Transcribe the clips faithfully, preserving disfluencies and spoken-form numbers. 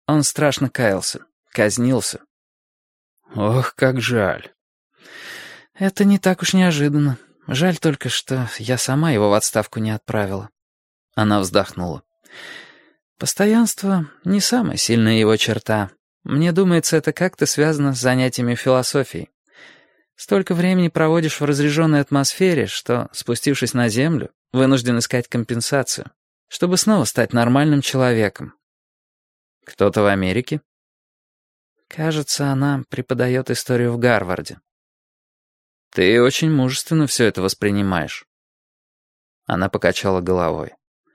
Он страшно каялся, казнился. Ох, как жаль. Это не так уж неожиданно. Жаль только, что я сама его в отставку не отправила. Она вздохнула. Постоянство — не самая сильная его черта. Мне думается, это как-то связано с занятиями философией. Столько времени проводишь в разряженной атмосфере, что, спустившись на землю, вынужден искать компенсацию, чтобы снова стать нормальным человеком. Кто-то в Америке? Кажется, она преподает историю в Гарварде. Ты очень мужественно все это воспринимаешь. Она покачала головой.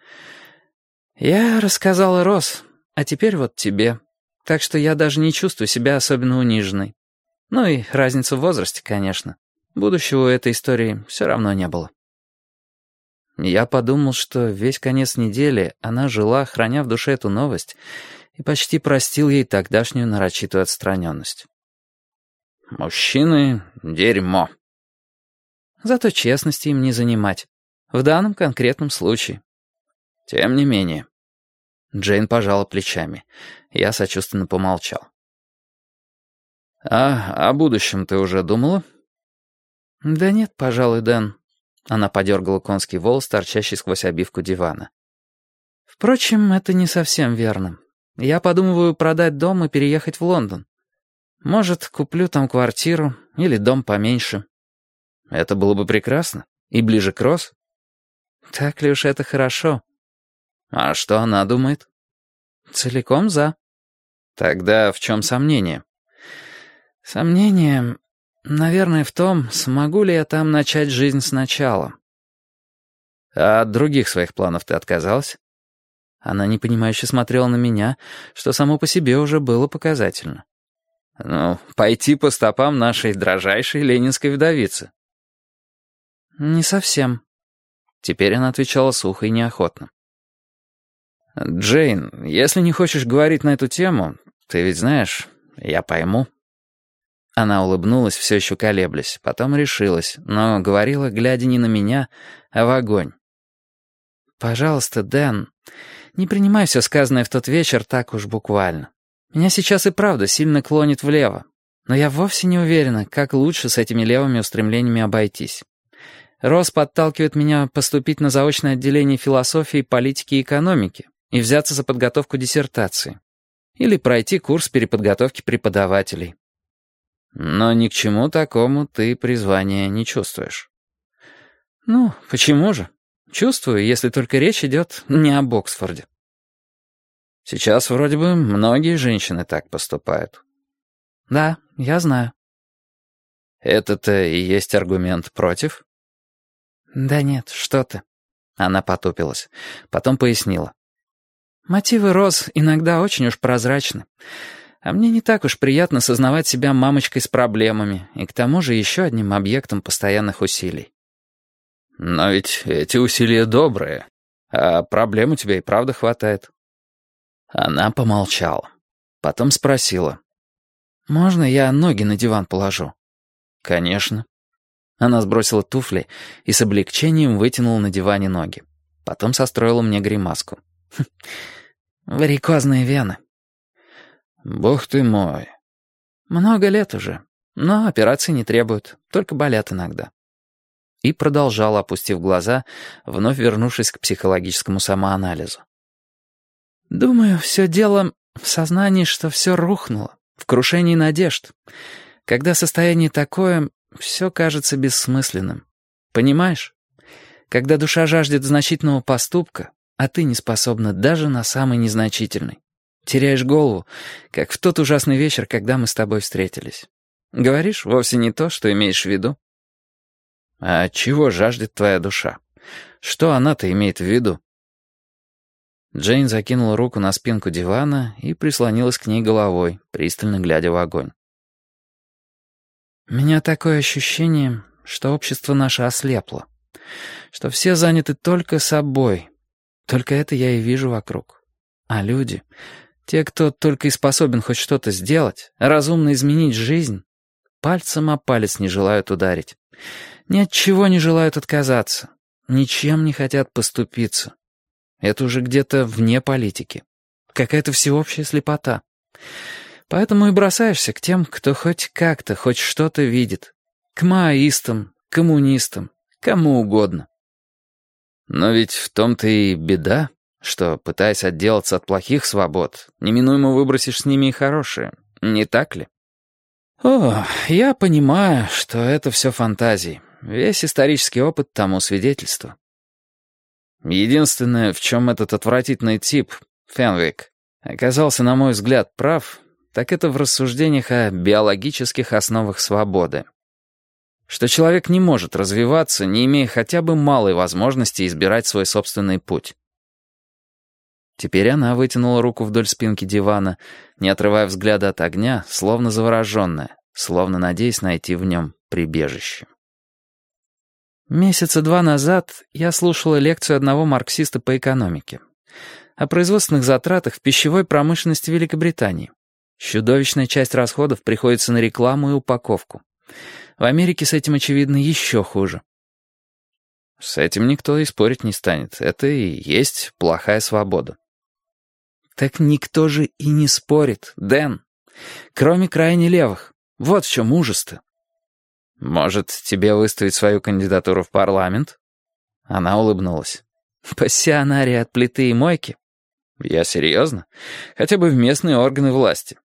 Я рассказала Росс, а теперь вот тебе. Так что я даже не чувствую себя особенно униженной. Ну и разница в возрасте, конечно. Будущего у этой истории все равно не было. Я подумал, что весь конец недели она жила, храня в душе эту новость, и почти простил ей тогдашнюю нарочитую отстраненность. Мужчины — дерьмо. Зато честности им не занимать. В данном конкретном случае. Тем не менее. Джейн пожала плечами. Я сочувственно помолчал. «А о будущем ты уже думала?» «Да нет, пожалуй, Дэн». Она подергала конский волос, торчащий сквозь обивку дивана. «Впрочем, это не совсем верно. Я подумываю продать дом и переехать в Лондон. Может, куплю там квартиру или дом поменьше. Это было бы прекрасно. И ближе к Росс. Так ли уж это хорошо? А что она думает? Целиком за. Тогда в чем сомнение? Сомнение, наверное, в том, смогу ли я там начать жизнь сначала. А от других своих планов ты отказалась? Она непонимающе смотрела на меня, что само по себе уже было показательно. Ну, пойти по стопам нашей дрожайшей ленинской вдовицы. Не совсем. Теперь она отвечала сухо и неохотно. «Джейн, если не хочешь говорить на эту тему, ты ведь знаешь, я пойму». Она улыбнулась, все еще колеблясь, потом решилась, но говорила, глядя не на меня, а в огонь. «Пожалуйста, Дэн, не принимай все сказанное в тот вечер так уж буквально. Меня сейчас и правда сильно клонит влево, но я вовсе не уверена, как лучше с этими левыми устремлениями обойтись. Росс подталкивает меня поступить на заочное отделение философии, политики и экономики и взяться за подготовку диссертации. Или пройти курс переподготовки преподавателей. Но ни к чему такому ты призвания не чувствуешь. Ну, почему же? Чувствую, если только речь идет не об Оксфорде. Сейчас вроде бы многие женщины так поступают. Да, я знаю. Это-то и есть аргумент против? Да нет, что ты. Она потупилась, потом пояснила. Мотивы Росс иногда очень уж прозрачны. А мне не так уж приятно сознавать себя мамочкой с проблемами и к тому же еще одним объектом постоянных усилий. Но ведь эти усилия добрые, а проблем у тебя и правда хватает. Она помолчала, потом спросила. «Можно я ноги на диван положу?» «Конечно». Она сбросила туфли и с облегчением вытянула на диване ноги. Потом состроила мне гримаску. «Варикозные вены». «Бог ты мой». «Много лет уже, но операции не требуют, только болят иногда». И продолжала, опустив глаза, вновь вернувшись к психологическому самоанализу. «Думаю, все дело в сознании, что все рухнуло, в крушении надежд. Когда состояние такое, все кажется бессмысленным. Понимаешь? Когда душа жаждет значительного поступка, а ты не способна даже на самый незначительный. Теряешь голову, как в тот ужасный вечер, когда мы с тобой встретились. Говоришь вовсе не то, что имеешь в виду». «А чего жаждет твоя душа? Что она-то имеет в виду?» Джейн закинула руку на спинку дивана и прислонилась к ней головой, пристально глядя в огонь. «У меня такое ощущение, что общество наше ослепло, что все заняты только собой. Только это я и вижу вокруг. А люди, те, кто только и способен хоть что-то сделать, разумно изменить жизнь, пальцем о палец не желают ударить, ни от чего не желают отказаться, ничем не хотят поступиться. Это уже где-то вне политики. какая-то всеобщая слепота. Поэтому и бросаешься к тем, кто хоть как-то, хоть что-то видит. К маоистам, коммунистам, кому угодно. Но ведь в том-то и беда, что, пытаясь отделаться от плохих свобод, неминуемо выбросишь с ними и хорошие, не так ли? О, я понимаю, что это все фантазии. Весь исторический опыт тому свидетельство. Единственное, в чем этот отвратительный тип, Фенвик, оказался, на мой взгляд, прав, так это в рассуждениях о биологических основах свободы. Что человек не может развиваться, не имея хотя бы малой возможности избирать свой собственный путь. Теперь она вытянула руку вдоль спинки дивана, не отрывая взгляда от огня, словно завороженная, словно надеясь найти в нем прибежище. Месяца два назад я слушала лекцию одного марксиста по экономике о производственных затратах в пищевой промышленности Великобритании. Чудовищная часть расходов приходится на рекламу и упаковку. В Америке с этим, очевидно, еще хуже. С этим никто и спорить не станет. Это и есть плохая свобода. Так никто же и не спорит, Дэн. Кроме крайне левых. Вот в чем ужас-то. Может, тебе выставить свою кандидатуру в парламент? Она улыбнулась. Пассионарий от плиты и мойки? Я серьезно? Хотя бы в местные органы власти.